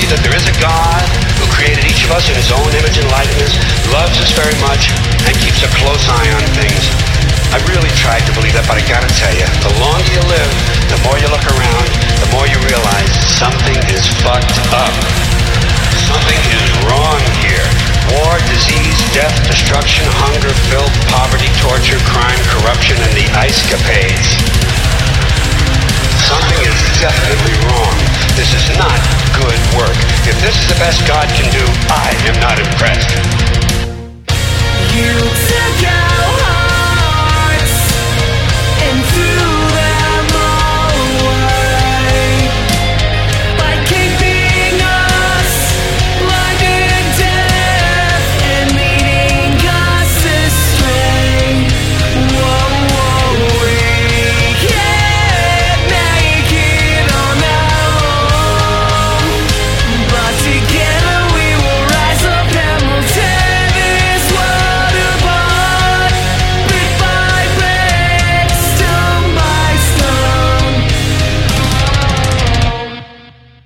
believe that there is a God who created each of us in his own image and likeness, loves us very much, and keeps a close eye on things. I really tried to believe that, but I gotta tell you, the longer you live, the more you look around, the more you realize something is fucked up. Something is wrong here. War, disease, death, destruction, hunger, filth, poverty, torture, crime, corruption, and the ice-capades. Something is definitely wrong. This is not good work. If this is the best God can do, I am not impressed. You took